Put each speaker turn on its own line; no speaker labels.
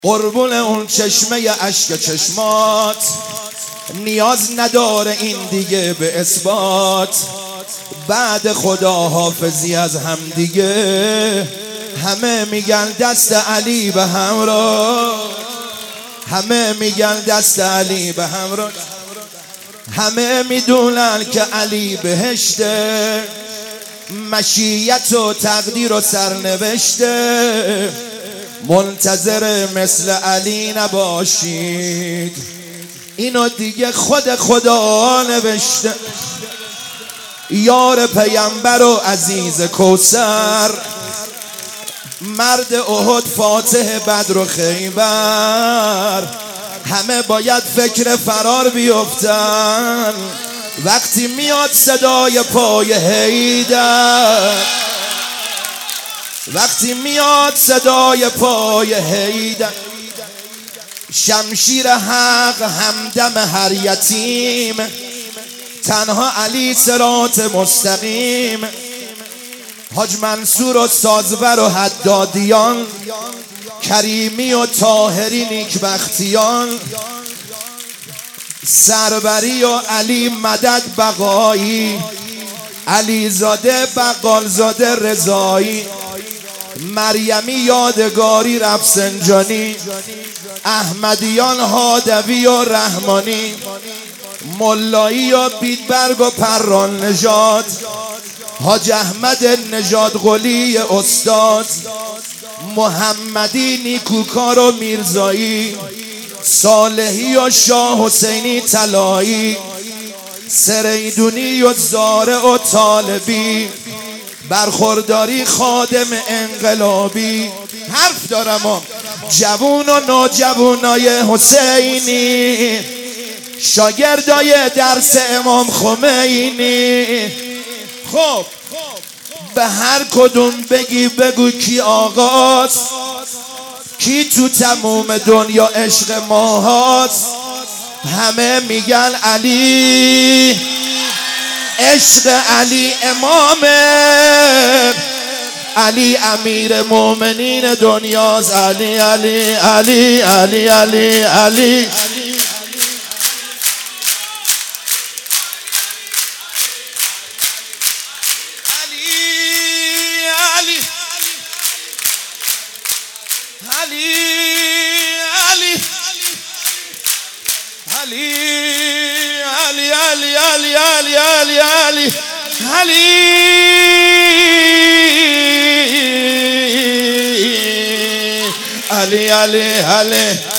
قربون اون چشمه اشک چشمات، نیاز نداره این دیگه به اثبات. بعد خداحافظی از هم دیگه، همه میگن دست علی به همراه، همه میگن دست علی به همراه. همه میدونن که علی بهشته، مشیت و تقدیر و سرنوشته. منتظر مثل علی نباشید، اینو دیگه خود خدا نوشته. یار پیامبر و عزیز کوثر، مرد احد فاتح بدر و خیبر. همه باید فکر فرار بیفتن وقتی میاد صدای پای حیدر، وقتی میاد صدای پای حیدر. شمشیر حق همدم هر یتیم، تنها علی صراط مستقیم. حاج منصور و سازور و حدادیان، کریمی و طاهری نیکبختیان. سربری و علی مدد بقایی، علی زاده بقال زاده رضایی. مریمی یادگاری رفسنجانی، احمدیان هادوی و رحمانی. ملایی و بیدبرگ و پران نژاد، حاج احمد نژاد قلی استاد. محمدی نیکوکار و میرزایی، صالحی و شاه حسینی طلایی. سریدونی و زارع و طالبی، برخورداری خادم انقلابی. حرف دارم جوون و نوجوانای حسینی، شاگردای درس امام خمینی. خب به هر کدوم بگی بگو کی آغاز، کی تو تموم دنیا عشق ما هست. همه میگن علی، عشق علی امامه، علی امیر مومنین دنیاست. علی علی علی علی علی علی. Ali, Ali, Ali.